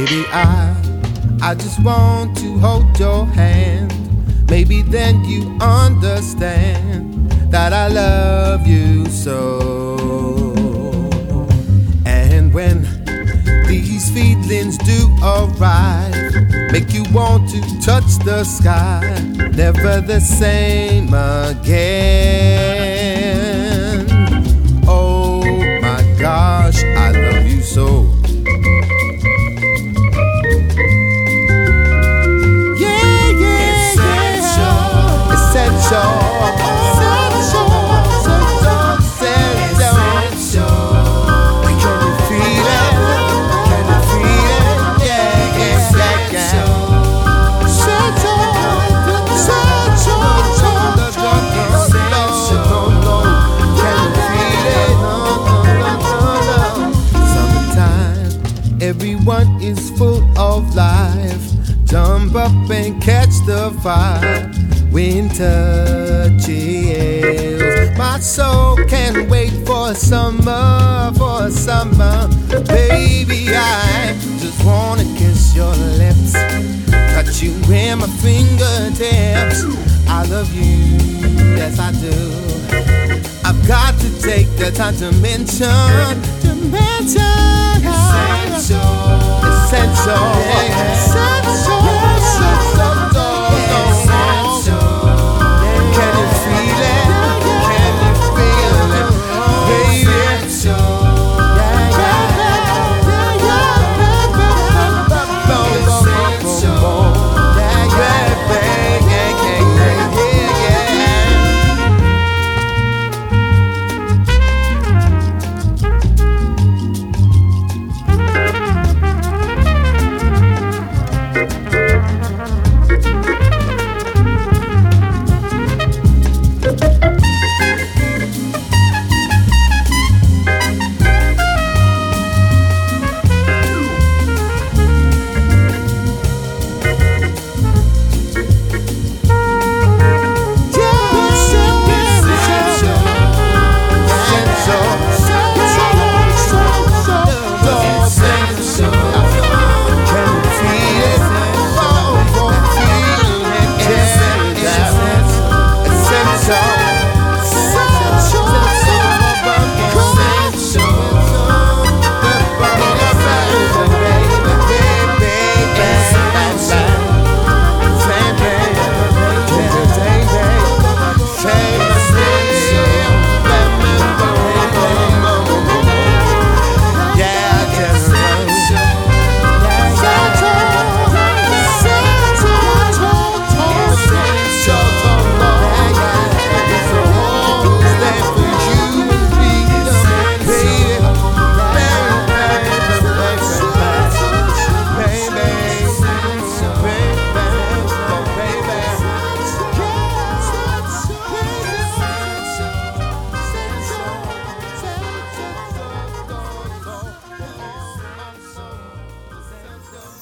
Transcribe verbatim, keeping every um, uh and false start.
Baby, I, I just want to hold your hand. Maybe then you understand that I love you so. And when these feelings do arrive, make you want to touch the sky, never the same again. Oh my gosh, I love you so. Yeah, yeah, essential, yeah. Essential. Everyone is full of life. Jump up and catch the fire. Winter chills. My soul can't wait for summer, for summer. Baby, I just wanna kiss your lips, touch you in my fingertips. I love you, yes I do. I've got to take the time to mention, to mention. Essential, essential, essential, essential.